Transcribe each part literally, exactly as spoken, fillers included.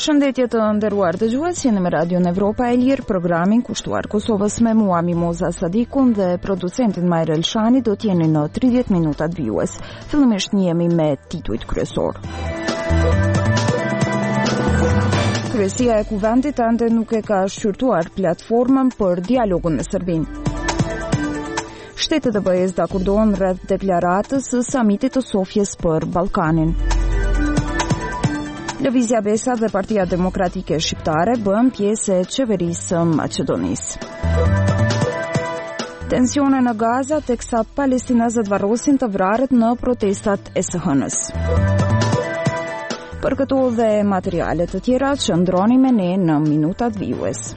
Shëndetje të nderuar dëgjues, jeni me Radion Evropa e Lirë, programin kushtuar Kosovës me mua Mimoza Sadikun dhe producentin Majrë Elshani do t'jeni në tridhjetë minutat vijues. Fillimisht njemi me titujt kryesor. Kryesia e Kuvendit ende nuk e ka shqyrtuar platformën për dialogun me Serbinë. Shtetet e B E-s dakordohen rreth deklaratës së samitit të Sofjes për Ballkanin. Lëvizja Besa dhe Partia Demokratike Shqiptare bën pjesë e qeverisë së Maqedonisë. Tensione në Gaza teksa palestinezët varrosin të vrarët në protestat e S H N-s. Për këto dhe materiale të tjera qëndroni me ne në minutat vijues.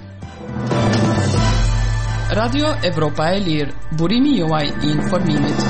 Radio Evropa e Lirë, burimi juaj i informimit.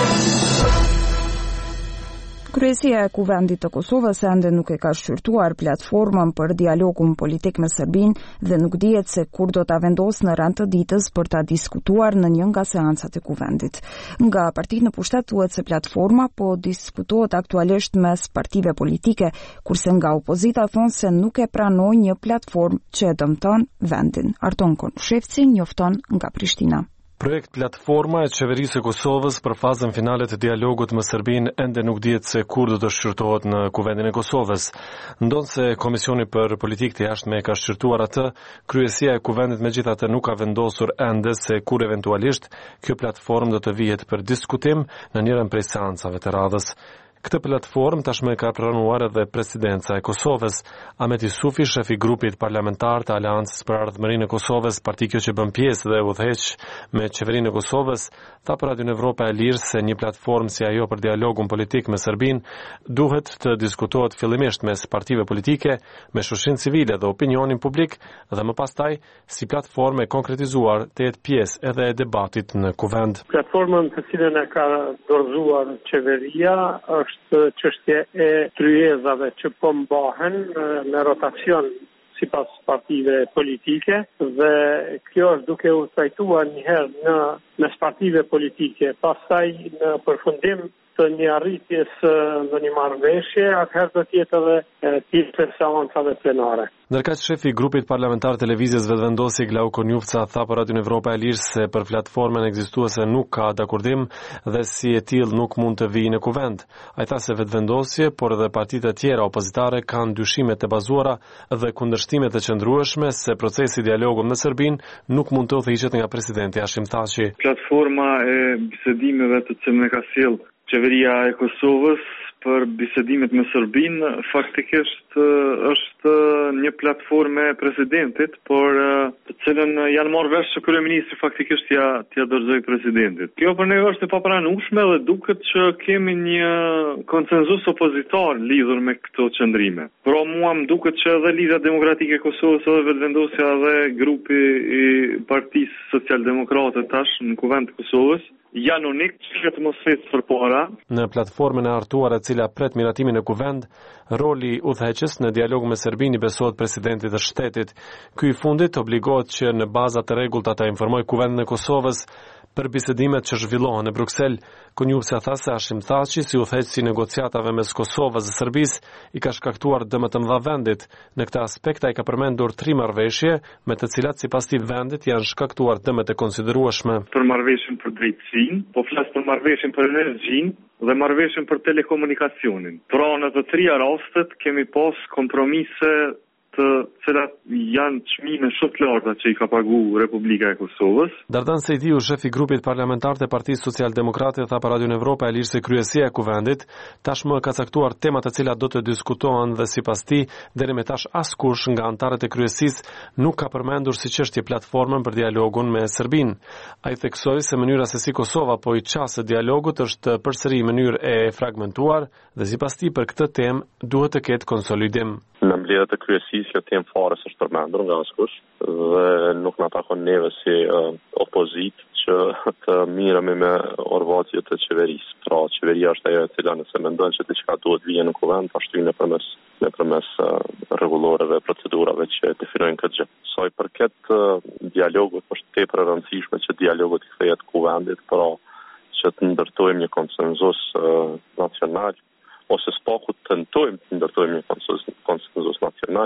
Kryesia e Kuvendit të Kosovës ende nuk e ka shqyrtuar platformën për dialogun politik me Serbinë dhe nuk dihet se kur do ta vendosë në rand të ditës për ta diskutuar në një nga seancat e Kuvendit. Nga partitë në pushtet thuhet se platforma po diskutohet aktualisht mes partive politike, kurse nga opozita thonë se nuk e pranojnë një platformë që e dëmton vendin. Arton Konushevci njofton nga Prishtina. Projekt platforma e qeverisë së Kosovës për fazën finale të dialogut me Serbinë ende nuk dihet se kur do të shqyrtohet në Kuvendin e Kosovës. Ndonse Komisioni për Politikë të Jashtme ka shqyrtuar atë, kryesia e Kuvendit megjithatë nuk ka vendosur ende se kur eventualisht kjo platformë do të vihet për diskutim në njërin prej seancave të radhës. Këtë platformë tashmë ka pranuar edhe presidenca e Kosovës. Ahmet Isufi, shefi grupit parlamentar të Aleancës për Ardhmërinë e Kosovës, parti kjo që bën pjesë dhe udhëheq me qeverinë e Kosovës, tha për Radion Evropa e Lirë se një platformë si ajo për dialogun politik me Serbinë duhet të diskutohet fillimisht mes partive politike, me shoqërinë civile dhe opinionin publik dhe më pastaj si platformë e konkretizuar të jetë pjesë edhe e debatit në Kuvend. Platformën të cilën e ka dorëzuar qeveria është çështje e tryezave që po mbahen në rotacion sipas partive politike dhe kjo është duke u trajtuar një herë në mes partive politike, pastaj në përfundim të një arritjes në një marrëveshje, atëherë do të jetë edhe pjesë e seancave plenare. Ndërkaq shefi i grupit parlamentar televizjes vetvendosi Glauko Njufca tha për Radion Evropa e Lirë se për platformën ekzistuese nuk ka dakordim dhe si e tillë nuk mund të vijë në Kuvend. Ai tha se vetvendosje, por edhe partitë e tjera opozitare kanë dyshime të bazuara dhe kundërshtime të qëndrueshme se procesi i dialogut me Serbinë nuk mund të udhëhiqet nga presidenti Hashim Thaçi. Platforma e bisedimeve të cilën e ka sjellë qeveria e Kosovës për bisedimet me Serbinë faktikisht është një platformë e presidentit, por të cilën janë marrë vesh që kryeministri faktikisht ja t'ia dorëzoi presidentit. Kjo për ne është e papranueshme dhe duket që kemi një konsenzus opozitar lidhur me këto qëndrime. Por mua më duket që edhe Lidhja Demokratike e Kosovës edhe vetvendosja dhe grupi i Partisë Socialdemokrate tash në Kuvend të Kosovës janë unik që të mos flet përpara. Në platformën e hartuar e cila pret miratimin e Kuvend, roli udhëheqës në dialog me Serbinë besohet presidentit të shtetit. Ky i fundit obligohet që në baza të rregullta ta informojë Kuvendin e Kosovës për bisedimet që zhvillohen në Bruksel. Konjupsa tha se Hashim Thaçi si udhëheqësi negociatave mes Kosovës dhe Serbisë i ka shkaktuar dëme të mëdha vendit. Në këtë aspekt ai ka përmendur tri marrëveshje me të cilat sipas tij vendit janë shkaktuar dëme të konsiderueshme. Për marrëveshjen për drejtësinë, po flas për marrëveshjen për energjinë dhe marrëveshjen për telekomunikacionin. Pra në të trija rastet kemi pas kompromise të cilat janë çmime shumë të larta që i ka paguar Republika e Kosovës. Dardan Sejdiu, shefi i grupit parlamentar të Partisë Socialdemokrate, tha për Radion Evropa e Lirë se kryesia e Kuvendit tashmë ka caktuar tema të cilat do të diskutohen dhe sipas tij deri më tash askush nga anëtarët e kryesisë nuk ka përmendur si çështje platformën për dialogun me Serbinë. Ai theksoi se mënyra se si Kosova po i çasë dialogut është përsëri mënyrë e fragmentuar dhe sipas tij për këtë temë duhet të ketë konsolidim. Në mbledhjet e kryesisë kjo temë fare s'është përmendur nga askush dhe nuk na takon neve si uh, opozitë që të mirëmi me orvatje të qeverisë. Pra qeveria është ajo e cila nëse mendon që diçka duhet vijë në Kuvend, ta shtyn nëpërmes nëpërmes uh, rregulloreve, procedurave që definojnë këtë gjë. Sa i përket uh, dialogut, është tepër e rëndësishme që dialogu të kthehet Kuvendit, pra që të ndërtojmë një konsenzus uh, nacional ose spaku të tentojmë të ndërtojmë një konsenzus nacional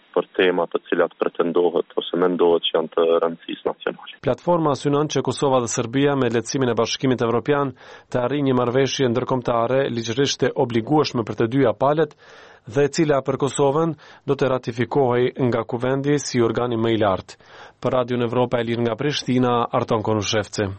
për tema të cilat pretendohet ose mendohet që janë të rëndësisë nacionale. Platforma synon që Kosova dhe Serbia me lehtësimin e Bashkimit Evropian të arrijnë një marrëveshje ndërkombëtare ligjërisht e obligueshme për të dyja palët dhe e cila për Kosovën do të ratifikohej nga Kuvendi si organi më i lartë. Për Radion Evropa e Lirë nga Prishtina, Arton Konushevci.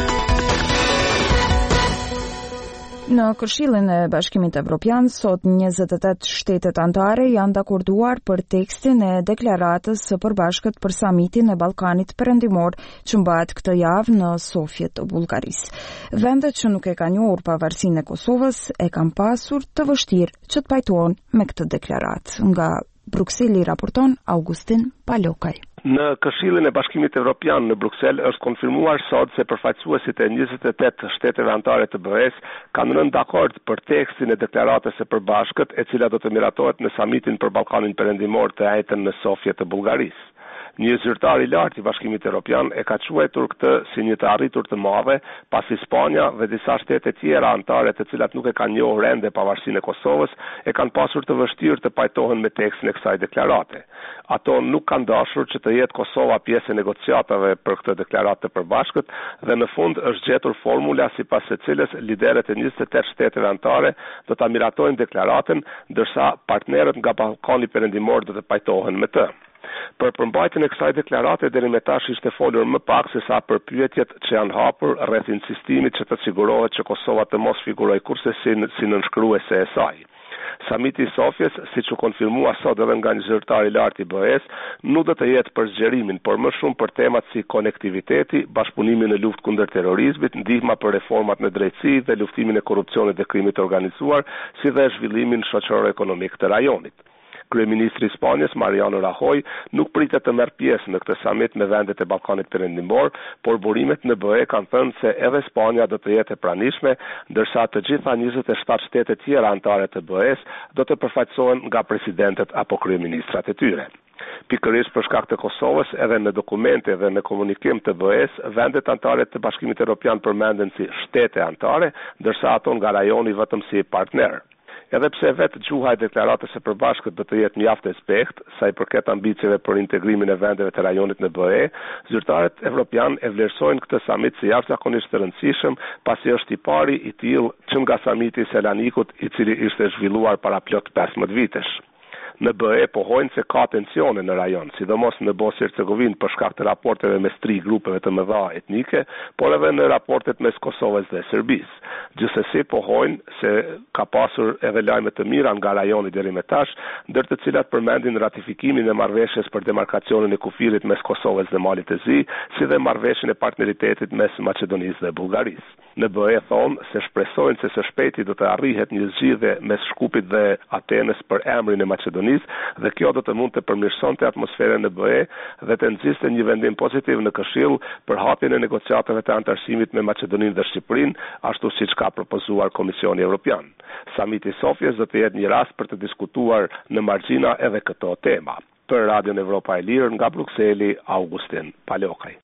Në Këshillin e Bashkimit Evropian, sot njëzet e tetë shtetet anëtare janë dakorduar për tekstin e deklaratës së përbashkët për samitin e Ballkanit Perëndimor që mbahet këtë javë në Sofje të Bullgarisë. Vendet që nuk e kanë njohur pavarësinë e Kosovës e kanë pasur të vështirë që të pajtohen me këtë deklaratë. Nga Brukseli raporton Augustin Palokaj. Në Këshillin e Bashkimit Evropian në Bruksel është konfirmuar sot se përfaqësuesit e njëzet e tetë shteteve anëtare të B E-s kanë rënë dakord për tekstin e deklaratës së përbashkët, e cila do të miratohet në samitin për Ballkanin Perëndimor të ejtën në Sofje të Bullgarisë. Një zyrtar i lartë i Bashkimit Evropian e ka quajtur këtë si një të arritur të madhe, pasi Spanja dhe disa shtete tjera anëtare të cilat nuk e kanë njohur ende pavarësinë e Kosovës e kanë pasur të vështirë të pajtohen me tekstin e kësaj deklarate. Ato nuk kanë dashur që të jetë Kosova pjesë e negociatave për këtë deklaratë të përbashkët dhe në fund është gjetur formula sipas së cilës liderët e njëzet e tetë shteteve anëtare do ta miratojnë deklaratën, ndërsa partnerët nga Ballkani Perëndimor do të pajtohen me të. Për përmbajtjen e kësaj deklarate deri më tash ishte folur më pak se sa për pyetjet që janë hapur rreth insistimit që të sigurohet që Kosova të mos figurojë kurse si, si nënshkruese e saj. Samiti i Sofjes, siç u konfirmua sot edhe nga një zyrtar i lartë i B E-s, nuk do të jetë për zgjerimin, por më shumë për temat si konektiviteti, bashkëpunimi në luftë kundër terrorizmit, ndihma për reformat në drejtësi dhe luftimin e korrupsionit dhe krimit të organizuar, si dhe zhvillimin shoqëror-ekonomik të rajonit. Kryeministri i Spanjës, Mariano Rajoy, nuk pritet të merr pjesë në këtë samit me vendet e Ballkanit Perëndimor, por burimet në B E kanë thënë se edhe Spanja do të jetë e pranishme, ndërsa të gjitha njëzet e shtatë shtetet tjera anëtare të B E-s do të përfaqësohen nga presidentet apo kryeministrat e tyre. Pikërisht për shkak të Kosovës, edhe në dokumente dhe në komunikim të B E-s, vendet anëtare të Bashkimit Evropian përmenden si shtete anëtare, ndërsa ato nga rajoni vetëm si partner. Edhe pse vetë gjuha e deklaratës së përbashkët do të jetë mjaft e zbehtë sa i përket ambicieve për integrimin e vendeve të rajonit në B E, zyrtarët evropian e vlerësojnë këtë samit si jashtëzakonisht të rëndësishëm, pasi është i pari i tillë që nga samiti i Selanikut, i cili ishte zhvilluar para plot pesëmbëdhjetë vitesh. Në B E pohojnë se ka tensione në rajon, sidomos në Bosnjë Hercegovinë për shkak të raporteve mes tri grupeve të mëdha etnike, por edhe në raportet mes Kosovës dhe Serbisë. Gjithsesi pohojnë se ka pasur edhe lajme të mira nga rajoni deri më tash, ndër të cilat përmendin ratifikimin e marrëveshjes për demarkacionin e kufirit mes Kosovës dhe Malit të Zi, si dhe marrëveshjen e partneritetit mes Maqedonisë dhe Bullgarisë. Në B E thonë se shpresojnë se së shpejti do të arrihet një zgjidhje mes Shkupit dhe Atenës për emrin e Maqedonisë dhe kjo do të mund të përmirësonte atmosferën në B E dhe të nxjiste një vendim pozitiv në Këshill për hapjen e negociatave të antarësimit me Maqedoninë dhe Shqipërinë, ashtu siç ka propozuar Komisioni Evropian. Samiti i Sofjes do të jetë një rast për të diskutuar në margjina edhe këto tema. Për Radion Evropa e Lirë nga Brukseli, Augustin Palokaj.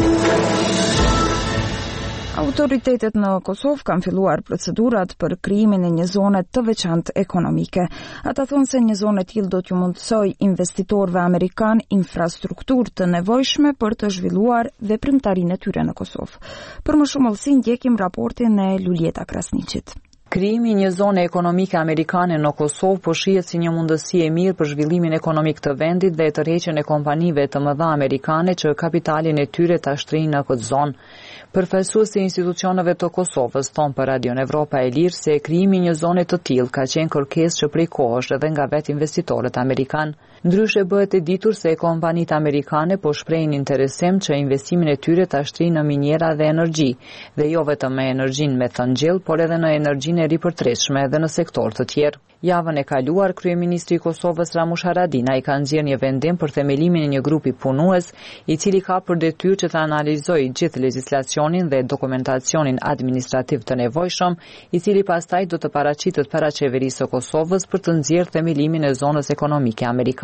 Autoritetet në Kosovë kanë filluar procedurat për krijimin e një zone të veçantë ekonomike. Ata thonë se një zonë e tillë do t'ju mundsoj investitorëve amerikan infrastrukturë të nevojshme për të zhvilluar veprimtarinë e tyre në Kosovë. Për më shumë hollësi ndjekim raportin e Luljeta Krasniqit. Krijimi i një zone ekonomike amerikane në Kosovë po shihet si një mundësi e mirë për zhvillimin ekonomik të vendit dhe tërheqjen e kompanive të mëdha amerikane që kapitalin e tyre ta shtrinë në këtë zonë. Përfaqësuesi i institucioneve të Kosovës thonë për Radion Evropa e Lirë se krijimi i një zone të tillë ka qenë kërkesë që prej kohësh edhe nga vetë investitorët amerikan. Ndryshe bëhet e ditur se kompanitë amerikane po shprehin interesim që investimin e tyre ta shtrinë në minjera dhe energji, dhe jo vetëm me energjinë me thëngjell, por edhe në energjinë e ripërtretshme edhe në sektor të tjerë. Javën e kaluar, kryeministri i Kosovës Ramush Haradinaj ka nxjerrë një vendim për themelimin e një grupi punues, i cili ka për detyrë që të analizojë gjithë legjislacionin dhe dokumentacionin administrativ të nevojshëm, i cili pastaj do të paraqitet para qeverisë së Kosovës për të nxjerrë themelimin e zonës ekonomike amerikane.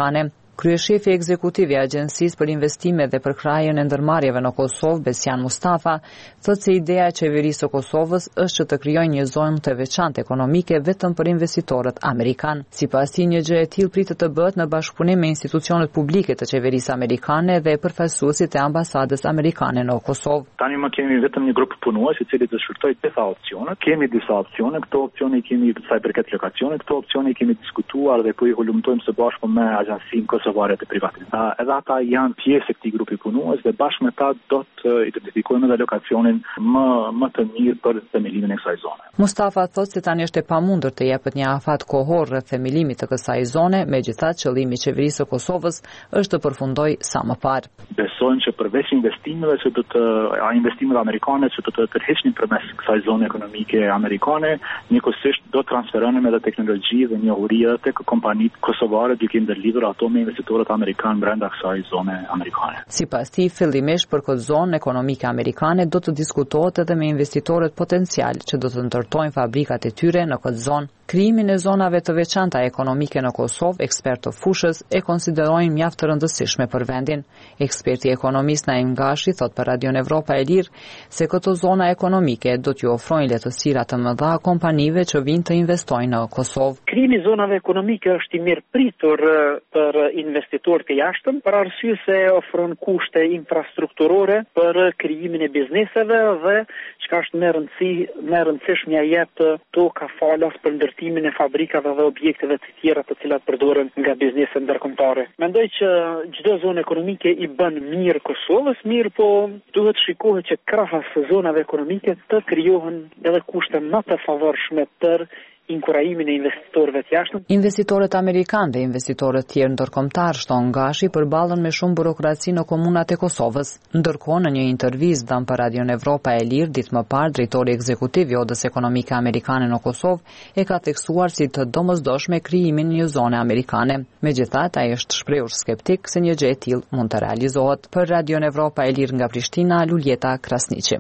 Kryeshefi ekzekutiv i Agjencisë për Investime dhe për Krajën e Ndërmarrjeve në Kosovë, Besjan Mustafa, thotë se ideja e qeverisë së Kosovës është që të krijojë një zonë të veçantë ekonomike vetëm për investitorët amerikan. Sipas tij, një gjë e tillë pritet të bëhet në bashkëpunim me institucionet publike të qeverisë amerikane dhe përfaqësuesit e ambasadës amerikane në Kosovë. Tani më kemi vetëm një grup punues i cili të shfrytoj disa opsione. Kemi disa opsione, këto opsione i kemi sa i përket lokacionit, këto opsione i kemi diskutuar dhe po i hulumtojmë së bashku me Agjencinë Kosovare të Privatizimit. Edhe ata janë pjesë e këtij grupi punues dhe bashkë me ta do të identifikojmë edhe lokacionin më më të mirë për themelimin e kësaj zone. Mustafa thotë se tani është e pamundur të jepet një afat kohor rreth themelimit të kësaj zone, megjithatë qëllimi i qeverisë së Kosovës është të përfundojë sa më parë. Besojmë që përveç investimeve që do të investimeve amerikane që do të tërheqnin përmes kësaj zone ekonomike amerikane, njëkohësisht do transferonin edhe teknologji dhe njohuri tek kompanitë kosovare duke ndërlidhur ato me investitorët amerikanë brenda kësaj zone amerikane. Sipas tij, fillimisht për këtë zonë ekonomike amerikane do të diskutohet edhe me investitorët potencial që do të ndërtojnë fabrikat e tyre në këtë zonë. Krijimin e zonave të veçanta ekonomike në Kosovë, ekspertë të fushës e konsiderojnë mjaft të rëndësishme për vendin. Eksperti ekonomist Naim Gashi thot për Radion Evropa e Lirë se këto zona ekonomike do t'ju ofrojnë lehtësira të mëdha kompanive që vijnë të investojnë në Kosovë. Krijimi i zonave ekonomike është i mirëpritur për investitorët e jashtëm, për arsye se ofron kushte infrastrukturore për krijimin e bizneseve dhe çka është më rëndësi, më rëndësishme ja jep toka falas për ndërtimin e fabrikave dhe objekteve të tjera të cilat përdoren nga bizneset ndërkombëtare. Mendoj që çdo zonë ekonomike i bën mirë Kosovës, mirë po duhet shikohet që krahas së zonave ekonomike të krijohen edhe kushte më të favorshme për inkurajimin e investitorëve të jashtëm. Investitorët amerikanë dhe investitorët tjerë ndërkombëtar shton Gashi përballen me shumë burokraci në komunat e Kosovës. Ndërkohë, në një intervistë dhënë për Radion Evropa e Lirë ditë më parë, drejtori ekzekutiv i Odës Ekonomike Amerikane në Kosovë e ka theksuar si të domosdoshme krijimin një zone amerikane. Megjithatë, ai është shprehur skeptik se një gjë e tillë mund të realizohet. Për Radion Evropa e Lirë nga Prishtina, Luljeta Krasniqi.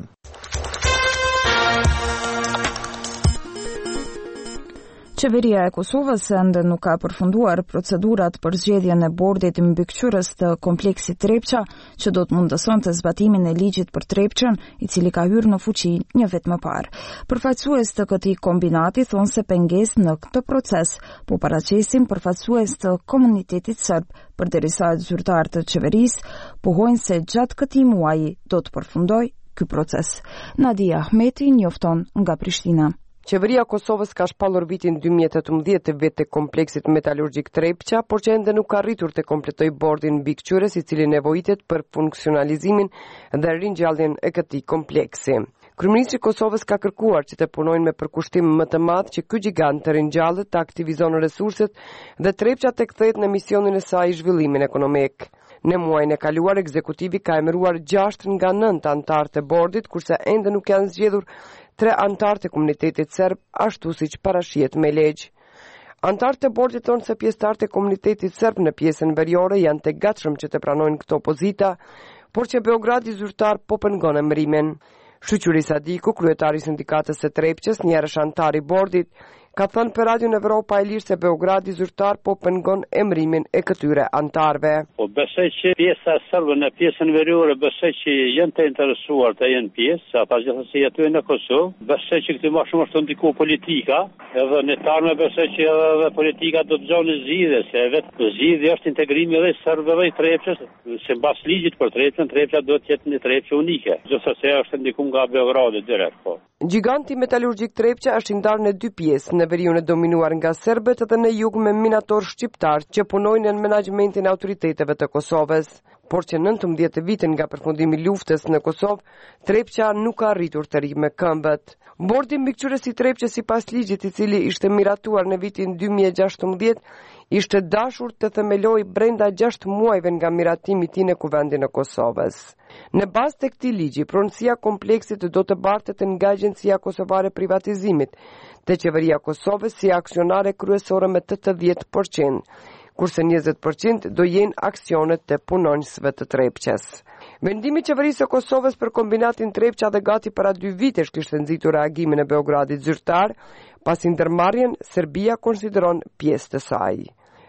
Qeveria e Kosovës ende nuk ka përfunduar procedurat për zgjedhjen e bordit mbikëqyrës të kompleksit Trepça, që do të mundësonte zbatimin e ligjit për Trepçën, i cili ka hyrë në fuqi një vit më parë. Përfaqësues të këtij kombinati thonë se pengesë në këtë proces po paraqesin përfaqësues të komunitetit serb, përderisa zyrtarë të qeverisë pohojnë se gjatë këtij muaji do të përfundojë ky proces. Nadia Ahmeti njofton nga Prishtina. Qeveria e Kosovës ka shpallur vitin dy mijë e tetëmbëdhjetë të vetë të kompleksit metalurgjik Trepça, por që ende nuk ka arritur të kompletojë bordin mbikëqyrës i cili nevojitet për funksionalizimin dhe ringjalljen e këtij kompleksi. Kryeministri i Kosovës ka kërkuar që të punojnë me përkushtim më të madh që ky gjigant të ringjallet, të aktivizon resurset dhe Trepça të kthehet në misionin e saj zhvillimin ekonomik. Në muajin e kaluar, ekzekutivi ka emëruar gjashtë nga nëntë anëtarë të bordit, kurse ende nuk janë zgjedhur tre anëtarë të komunitetit serb, ashtu siç parashihet me ligj. Anëtarët e bordit thonë se pjesëtarët e komunitetit serb në pjesën veriore janë të gatshëm që të pranojnë këto pozita, por që Beogradi zyrtar po pengon emërimin. Shqyqyri Sadiku, kryetari i sindikatës së Trepçës, një herësh anëtar i bordit, ka thënë për Radion Evropa e Lirë se Beogradi zyrtar po pengon emërimin e këtyre anëtarëve. Po besoj që pjesa serbe në pjesën veriore besoj që janë të interesuar të jenë pjesë, sa pagetësi jetojnë në Kosovë. Besoj që këtë më shumë është ndiku politika, edhe në tarme besoj që edhe politika do të gjonë zgjidhje, se vetë zgjidhja është integrimi edhe serbëve i Trepçës, se mbas ligjit për Trepçën, Trepça do të jetë një Trepçë unike. Gjithsesi është ndiku nga Beogradi direkt, po. Giganti metalurgjik Trepça është i ndarë në dy pjesë, në veriun e dominuar nga serbët dhe në jug me minator shqiptar që punojnë në menaxhmentin e autoriteteve të Kosovës. Por që nëntëmbëdhjetë vitin nga përfundimi i luftës në Kosovë, Trepça nuk ka arritur të rrijë me këmbët. Bordi mbikëqyrës i Trepçës sipas ligjit i cili ishte miratuar në vitin dy mijë e gjashtëmbëdhjetë, ishte dashur të themelojë brenda gjashtë muajve nga miratimi i tij në kuvendin e Kosovës. Në bazë të këtij ligji, pronësia e kompleksit do të bartet nga Agjencia Kosovare e Privatizimit, te Qeveria e Kosovës si aksionare kryesore me tetëdhjetë përqind, kurse njëzet përqind do jenë aksionet të punonjësve të Trepçës. Vendimi i Qeverisë së Kosovës për kombinatin Trepça dhe gati para dy vitesh kishte nxitur reagimin e Beogradit zyrtar, pasi ndërmarrjen Serbia konsideron pjesë të saj.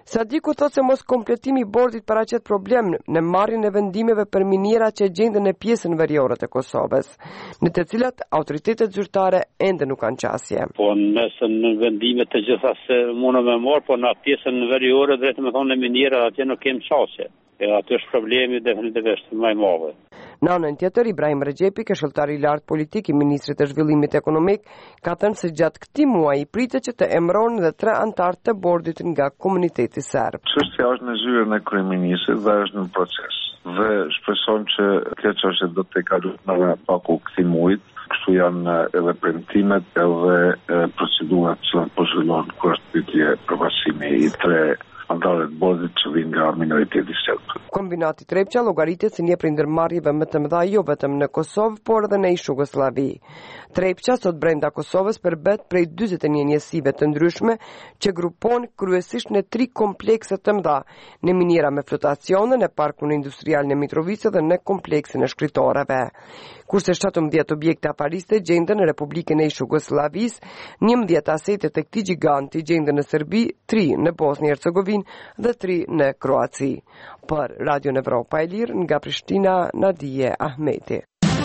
Sadiku thot se mos kompletimi i bordit paraqet problem në marrjen e vendimeve për minera që gjenden në pjesën veriore të Kosovës, në të cilat autoritetet zyrtare ende nuk kanë qasje. Po nëse në vendime të gjitha se mundë me marë, po në pjesën veriore drejtë me thonë në minera atje nuk kemë qasje. E aty është problemi definitivisht më i madh. Në anën tjetër, Ibrahim Rexhepi, këshilltari i lartë politik i ministrit të zhvillimit ekonomik, ka thënë se gjatë këtij muaji pritet që të emërohen edhe tre anëtar të bordit nga komuniteti serb. Çështja është në zyrën e kryeministit dhe është në proces. Dhe shpresojmë që kjo çështje do të kalojë në paku këtij muaji. Kështu janë edhe premtimet edhe procedurat që po zhvillohen kur është pyetje përfaqësimi i tre antarët bordit që vinë nga minoriteti serb. Kombinati Trepça llogaritet si një prej ndërmarrjeve më të mëdha jo vetëm në Kosovë, por edhe në Jugosllavi. Trepça sot brenda Kosovës përbet prej dyzet e një njësive të ndryshme që grupon kryesisht në tri komplekse të mëdha, në miniera me flotacione, në parkun industrial në Mitrovica dhe në kompleksin e shkritorëve. Kurse shtatëmbëdhjetë objekte apariste gjenden në Republikën e Jugosllavisë, njëmbëdhjetë asete të këtij giganti gjenden në Serbi, tri në Bosnjë Hercegovinë dhe tri në Kroaci. Për Radio Evropa e Lirë nga Prishtina, Nadije Ahmeti.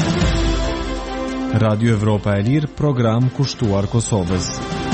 Radio Evropa e Lirë, program kushtuar Kosovës.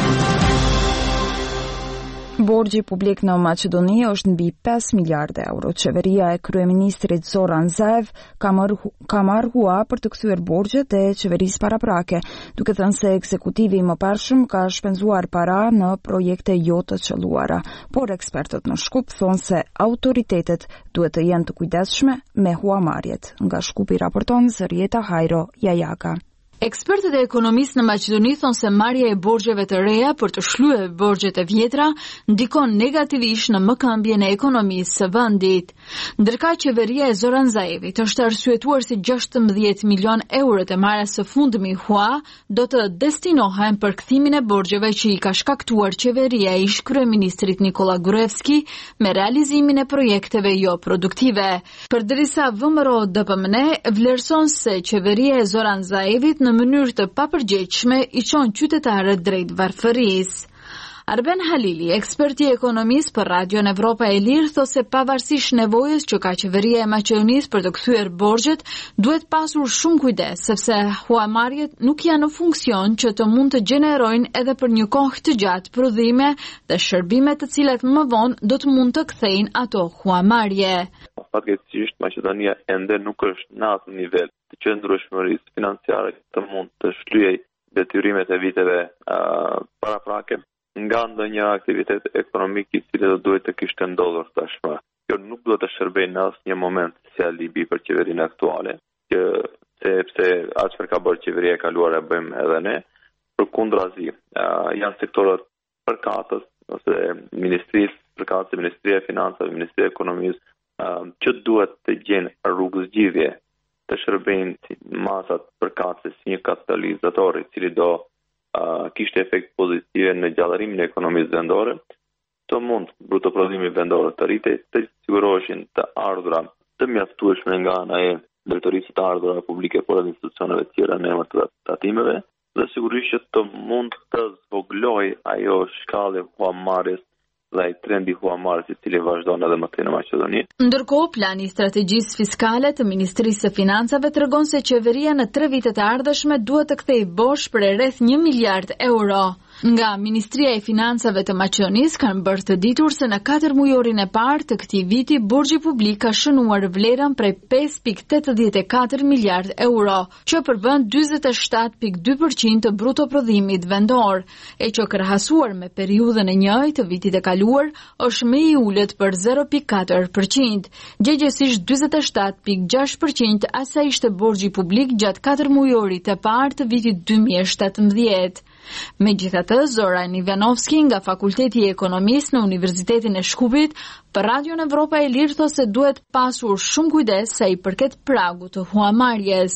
Borxhi publik në Maqedoni është mbi pesë miliardë euro. Qeveria e kryeministrit Zoran Zaev ka marrë ka marrë hua për të kthyer borxhet e qeverisë paraprake, duke thënë se ekzekutivi i mëparshëm ka shpenzuar para në projekte jo të qelluara. Por ekspertët në Shkup thonë se autoritetet duhet të jenë të kujdesshme me huamarrjet. Nga Shkupi raporton Zërieta Hajro Jajaka. Ekspertët e ekonomisë në Maqedoni thonë se marrja e borxheve të reja për të shlyer borxhet e vjetra ndikon negativisht në mëkambjen e ekonomisë së vendit. Ndërkaq qeveria e Zoran Zaevit është arsyetuar se gjashtëmbëdhjetë milion eurot e marrës së fundmi hua do të destinohen për kthimin e borxheve që i ka shkaktuar qeveria e ish-kryeministrit Nikola Gruevski me realizimin e projekteve jo produktive. Përderisa V M R O D P M N vlerëson se qeveria e Zoran Zaevit në mënyrë të papërgjegjshme i çon qytetarët drejt varfërisë. Arben Halili, eksperti i ekonomisë për Radio Evropa e Lirë, thotë se pavarësisht nevojës që ka qeveria e Maqedonisë për të kthyer borxhet, duhet pasur shumë kujdes, sepse huamarrjet nuk janë në funksion që të mund të gjenerojnë edhe për një kohë të gjatë prodhime dhe shërbime të cilat më vonë do të mund të kthejnë ato huamarrje. Fatkeqësisht Maqedonia ende nuk është në atë nivel të qëndrueshmërisë financiare të mund të shlyej detyrimet e viteve uh, paraprake nga ndonjë aktivitet ekonomik i cili do duhet të kishte ndodhur tashmë. Kjo nuk do të shërbejë në asnjë moment si alibi për qeverinë aktuale, që sepse atë çfarë ka bërë qeveria e kaluar e bëjmë edhe ne. Përkundrazi, uh, janë sektorët përkatës ose ministrisë përkatëse, Ministria e Financave, Ministria e Ekonomisë, uh, që duhet të gjenë rrugë zgjidhje të shërbejnë masat përkatëse si një katalizator i cili do Uh, kishte efekt pozitive në gjallërimin e ekonomisë vendore, të mund brutoprodhimi vendor të rritej, të siguroheshin të ardhura të mjaftueshme nga ana e drejtorisë të ardhura publike por edhe institucioneve të tjera në emër të tatimeve, dhe sigurisht që të mund të zvogloj ajo shkallë huamarrjes dhe ai trendi huamarrjes i cili vazhdon edhe më tej në Maqedoni. Ndërkohë, plani i strategjisë fiskale të Ministrisë së Financave tregon se qeveria në tre vitet e ardhshme duhet të kthejë borxh për rreth një miliard euro. Nga Ministria e Financave të Maqedonisë kanë bërë të ditur se në katër mujorin e parë të këtij viti borxhi publik ka shënuar vlerën prej pesë pikë tetëdhjetë e katër miliard euro, që përbën dyzet e shtatë pikë dy përqind të brutoprodhimit vendor, e që krahasuar me periudhën e njëjtë të vitit e kaluar është më i ulët për zero pikë katër përqind, gjegjesisht dyzet e shtatë pikë gjashtë përqind asa ishte borxhi publik gjatë katër mujorit të parë të vitit dy mijë e shtatëmbëdhjetë. Megjithatë, Zoran Ivanovski nga Fakulteti i Ekonomisë në Universitetin e Shkupit për Radio Evropa e Lirë thotë se duhet pasur shumë kujdes sa i përket pragut të huamarrjes.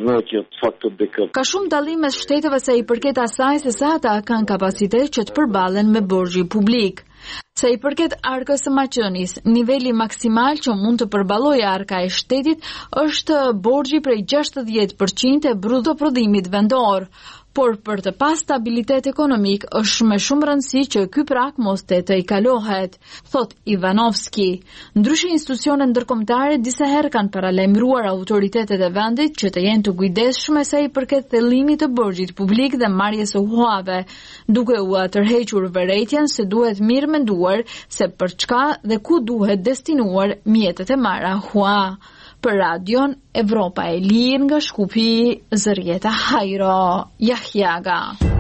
Ka shumë dallim mes shteteve sa i përket asaj se sa ata kanë kapacitet që të përballen me borxhin publik. Sa i përket arkës së Maqedonisë, niveli maksimal që mund të përballojë arka e shtetit është borxhi prej gjashtëdhjetë përqind e brutoprodhimit vendor, por për të pas stabilitet ekonomik është me shumë rëndësi që ky prak mos të të i kalohet, thot Ivanovski. Ndryshe institucionet ndërkombëtare disa herë kanë paralajmëruar autoritetet e vendit që të jenë të kujdesshme sa i përket thellimit të borxhit publik dhe marrjes së huave, duke u tërhequr vërejtjen se duhet mirë menduar se për çka dhe ku duhet destinuar mjetet e marra hua. Për radion Evropa e Lirë nga Shkupi, Zërieta Hajro, Jahjaga.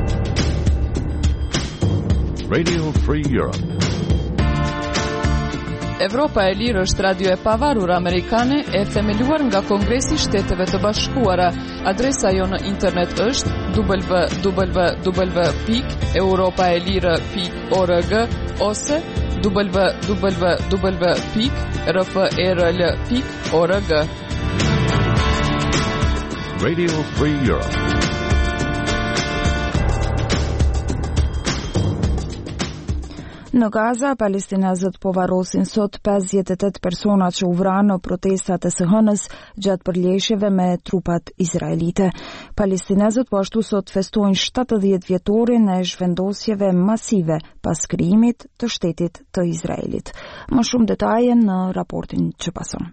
Radio Free Europe. Evropa e Lirë është radio e pavarur amerikane e themeluar nga Kongresi i Shteteve të Bashkuara. Adresa jo në internet është w w w pikë europaelire pikë org ose w w w pikë r f r l pikë org. Radio Free Europe. Në Gaza, palestinezët po varrosin sot pesëdhjetë e tetë persona që u vranë në protestat e së hënës gjatë përleshjeve me trupat izraelite. Palestinezët po ashtu sot festojnë shtatëdhjetë vjetorin e zhvendosjeve masive pas krijimit të shtetit të Izraelit. Më shumë detaje në raportin që pason.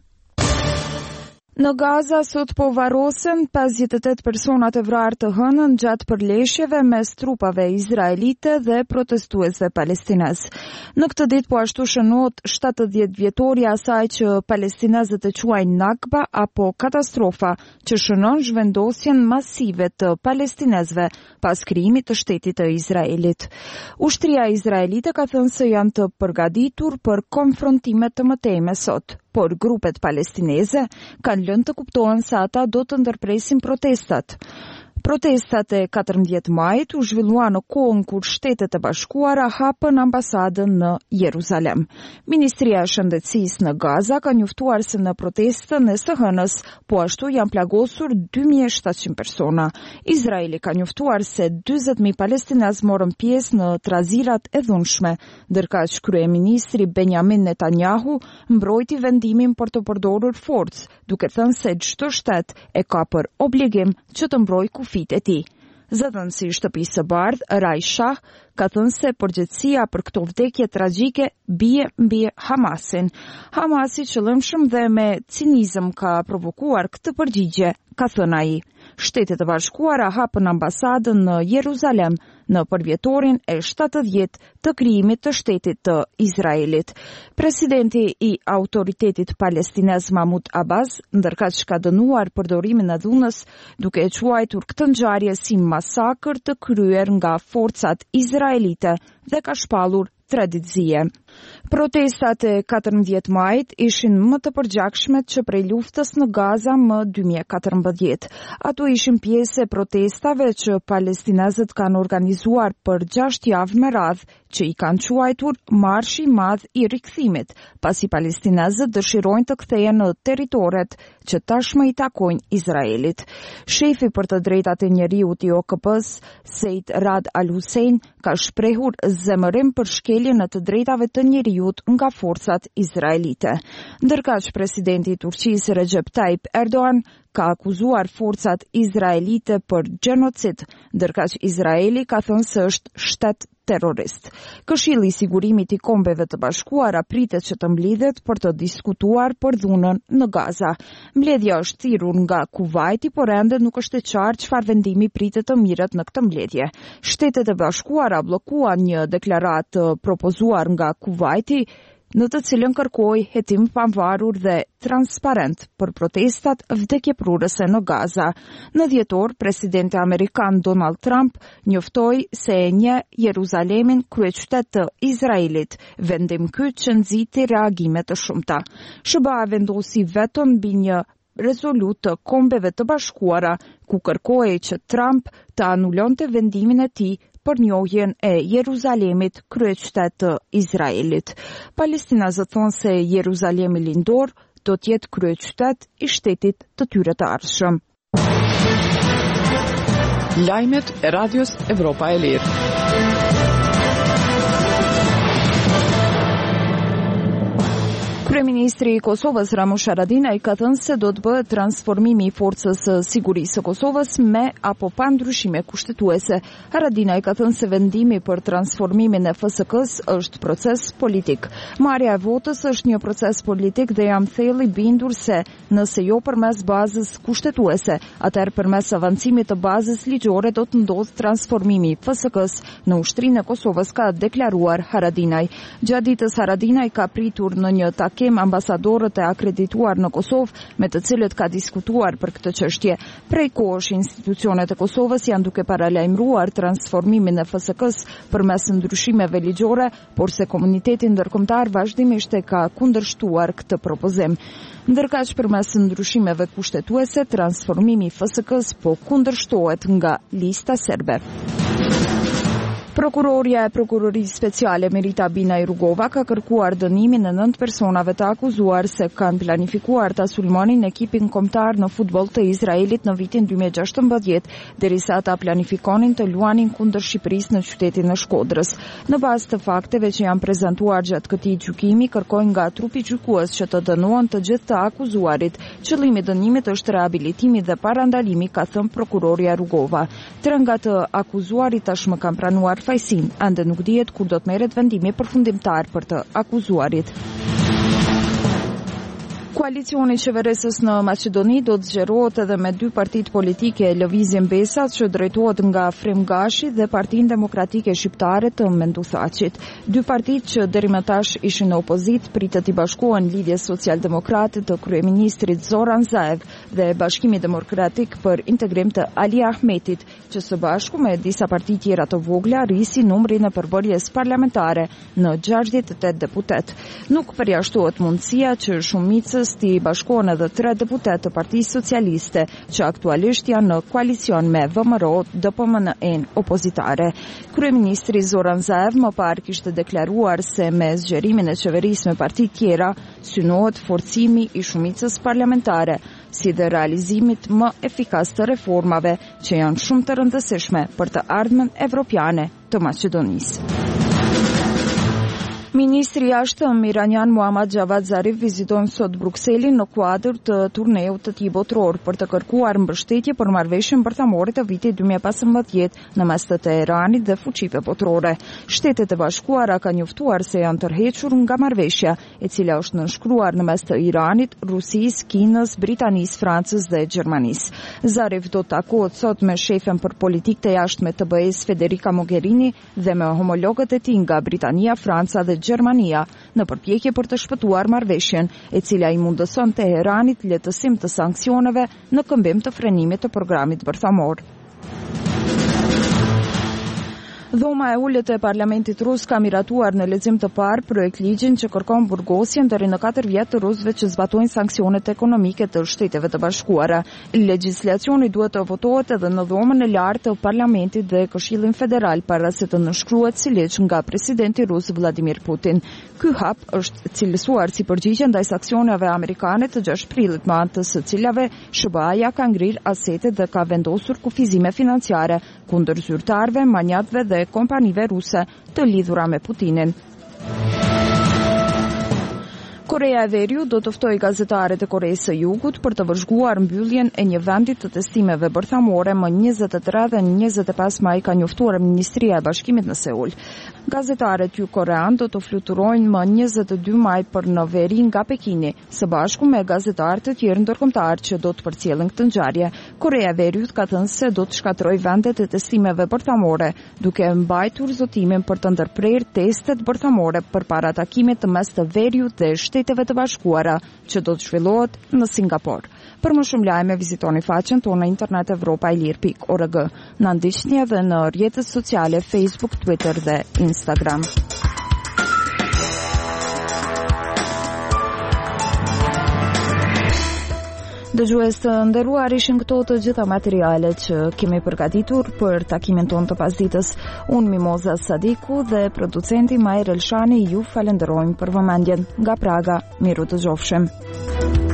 Në Gaza sot po varrosen pesëdhjetë e tetë personat e vrarë të hënën gjatë përleshjeve mes trupave izraelite dhe protestuesve palestinez. Në këtë ditë po ashtu shënohet shtatëdhjetë vjetorja asaj që palestinezët e quajnë Nakba apo katastrofa, që shënon zhvendosjen masive të palestinezëve pas krijimit të shtetit të Izraelit. Ushtria izraelite ka thënë se janë të përgatitur për konfrontime të mëtejme sot, por grupet palestineze kanë lënë të kuptohen se ata do të ndërpresin protestat. Protestat e katërmbëdhjetë majit u zhvillua në kohën kur Shtetet e Bashkuara hapën ambasadën në Jeruzalem. Ministria e Shëndetësisë në Gaza ka njoftuar se në protestën e së hënës po ashtu janë plagosur dy mijë e shtatëqind persona. Izraeli ka njoftuar se dyzet mijë palestinezë morën pjesë në trazirat e dhunshme, ndërkaq kryeministri Benjamin Netanyahu mbrojti vendimin për të përdorur forcë, duke thënë se çdo shtet e ka për obligim që të mbrojë kufit e tij. Zëdhënësi i shtëpisë së bardhë, Rai Shah, ka thënë se përgjegjësia për këto vdekje tragjike bie mbi Hamasin. Hamasi qëllimshëm dhe me cinizëm ka provokuar këtë përgjigje, ka thënë ai. Shtetet e Bashkuara hapën ambasadën në Jeruzalem në përvjetorin e shtatëdhjetë të krijimit të shtetit të Izraelit. Presidenti i autoritetit palestinez Mahmud Abbas, ndërkaq ka dënuar përdorimin e dhunës, duke e quajtur këtë ngjarje si masakër të kryer nga forcat izraelite dhe ka shpallur traditësie. Protestat e katërmbëdhjetë majit ishin më të përgjakshmet që prej luftës në Gaza më dy mijë e katërmbëdhjetë. Ato ishin pjesë e protestave që palestinezët kanë organizuar për gjashtë javë me radhë, që i kanë quajtur Marshi i Madh i Rikthimit, pasi palestinezët dëshirojnë të kthehen në territoret që tashmë i takojnë Izraelit. Shefi për të drejtat e njeriut i O K P-s, Said Rad Al-Hussein, ka shprehur zemërim për shkeljen e të drejtave të njeriut nga forcat izraelite. Ndërkaq presidenti i Turqisë Recep Tayyip Erdogan ka akuzuar forcat izraelite për gjenocid, ndërkaq Izraeli ka thënë se është shtet terrorist. Këshilli i Sigurimit i Kombeve të Bashkuara pritet që të mbledhet për të diskutuar për dhunën në Gaza. Mbledhja është thirrur nga Kuvaiti, por ende nuk është e qartë çfarë vendimi pritet të mirret në këtë mbledhje. Shtetet e Bashkuara bllokuan një deklaratë të propozuar nga Kuvaiti, në të cilën kërkoi hetim pavarur dhe transparent për protestat vdekjeprurëse në Gaza. Në dhjetor, presidenti amerikan Donald Trump njoftoi se e njeh Jeruzalemin kryeqytet të Izraelit, vendim ky që nxiti reagime të shumta. S B A vendosi veton mbi një rezolut të Kombeve të Bashkuara, ku kërkoi që Trump të anulonte vendimin e tij për njohjen e Jeruzalemit kryeqytet të Izraelit. Palestinezët thonë se Jeruzalemi lindor do të jetë kryeqytet i shtetit të tyre të ardhshëm. Lajmet e radios Evropa e Lirë. Kryeministri i Kosovës Ramush Haradinaj ka thënë se do të bëhet transformimi i forcës së sigurisë së Kosovës me apo pa ndryshime kushtetuese. Haradinaj ka thënë se vendimi për transformimin e F S K-s është proces politik. Marrja e votës është një proces politik dhe jam thellë i bindur se nëse jo përmes bazës kushtetuese, atëherë përmes avancimit të bazës ligjore do të ndodhë transformimi i F S K-s në ushtrinë e Kosovës, ka deklaruar Haradinaj. Gjatë ditës Haradinaj ka pritur në një takim ambasadorët e akredituar në Kosovë, me të cilët ka diskutuar për këtë çështje. Prej kohësh institucionet e Kosovës janë duke paralajmëruar transformimin e F S K-s përmes ndryshimeve ligjore, por se komuniteti ndërkombëtar vazhdimisht e ka kundërshtuar këtë propozim. Ndërkaq përmes ndryshimeve kushtetuese, transformimi i F S K-s po kundërshtohet nga lista serbe. Prokuroria e Prokurorisë Speciale Merita Binaj Rugova ka kërkuar dënimin e nëntë personave të akuzuar se kanë planifikuar ta sulmonin ekipin kombëtar në futboll të Izraelit në vitin dy mijë e gjashtëmbëdhjetë, derisa ata planifikonin të luanin kundër Shqipërisë në qytetin e Shkodrës. Në bazë të fakteve që janë prezantuar gjatë këtij gjykimi, kërkojnë nga trupi gjykues që të dënohen të gjithë të akuzuarit. Qëllimi i dënimit është rehabilitimi dhe parandalimi, ka thënë prokuroria Rugova. Tre nga të akuzuarit tashmë kanë pranuar fajsin, ende nuk dihet kur do të merret vendimi përfundimtar për të akuzuarit. Koalicioni qeverisës në Maqedoni do të zgjerohet edhe me dy partitë politike, Lëvizjen Besat që drejtohet nga Frem Gashi dhe Partinë Demokratike Shqiptare të Menduthaqit. Dy partitë që deri më tash ishin në opozit pritet i bashkohen Lidhjes Socialdemokrate të kryeministrit Zoran Zaev dhe Bashkimi Demokratik për Integrim të Ali Ahmetit, që së bashku me disa parti tjera të vogla rrisin numrin e përbërjes parlamentare në gjashtëdhjetë e tetë deputet. Nuk përjashtohet mundësia që shumicës ti bashkohen edhe tre deputet të Partisë Socialiste që aktualisht janë në koalicion me V M R O, D P M N-in opozitare. Kryeministri Zoran Zaev më parë kishte deklaruar se me zgjerimin e qeverisë me parti tjera synohet forcimi i shumicës parlamentare, si dhe realizimit më efikas të reformave që janë shumë të rëndësishme për të ardhmen evropiane të Maqedonisë. Ministri i jashtëm iranian Muhammad Javad Zarif viziton sot Brukselin në kuadër të turneut të tij botror për të kërkuar mbështetje për marrëveshjen bërthamore të vitit dy mijë e pesëmbëdhjetë në mes të Teheranit dhe fuqive botrore. Shtetet e Bashkuara kanë njoftuar se janë tërhequr nga marrëveshja, e cila është nënshkruar në mes të Iranit, Rusisë, Kinës, Britanisë, Francës dhe Gjermanisë. Zarif do të takohet sot me shefen për politikë të jashtme të B E-s Federica Mogherini dhe me homologët e tij nga Britania, Franca dhe Gjermania në përpjekje për të shpëtuar marrëveshjen, e cila i mundëson Teheranit lehtësim të sanksioneve në këmbim të frenimit të programit bërthamor. Dhoma e ulët e Parlamentit Rus ka miratuar në lexim të parë projekt ligjin që kërkon burgosjen deri në katër vjet të rusëve që zbatojnë sanksionet ekonomike të Shteteve të Bashkuara. Legjislacioni duhet të votohet edhe në dhomën e lartë të Parlamentit dhe Këshillin Federal para se të nënshkruhet si ligj nga presidenti rus Vladimir Putin. Ky hap është cilësuar si përgjigje ndaj sanksione amerikane të gjashtë prillit, me anë të së cilave S B A-ja ka ngrirë asetet dhe ka vendosur kufizime financiare kundër zyrtarëve, manjatëve dhe kompanive ruse të lidhura me Putinin. Korea e Veriut do të ftojë gazetarët e Koreasë së Jugut për të vëzhguar mbylljen e një vendi të testimeve bërthamore më njëzet e tre dhe njëzet e pesë maj, ka njoftuar Ministria e Bashkimit në Seul. Gazetarët jugokorean do të fluturojnë më njëzet e dy maj për në veri nga Pekini, së bashku me gazetarë të tjerë ndërkombëtar që do të përcjellin këtë ngjarje. Korea e Veriut ka thënë se do të shkatërrojë vendet e testimeve bërthamore, duke mbajtur zotimin për të ndërprerë testet bërthamore përpara takimit të mes të Veriut dhe Shteteve të Bashkuara që do të zhvillohet në Singapur. Për më shumë lajme vizitoni faqen tonë në internet europa e lirë pikë org. Na ndiqni edhe në rrjetet sociale Facebook, Twitter dhe Instagram. Dëgjues të nderuar, ishin këto të gjitha materialet që kemi përgatitur për takimin tonë të pasdites. Unë Mimoza Sadiku dhe producenti Majer Elshani ju falenderojmë për vëmendjen. Nga Praga, miru të gjofshem.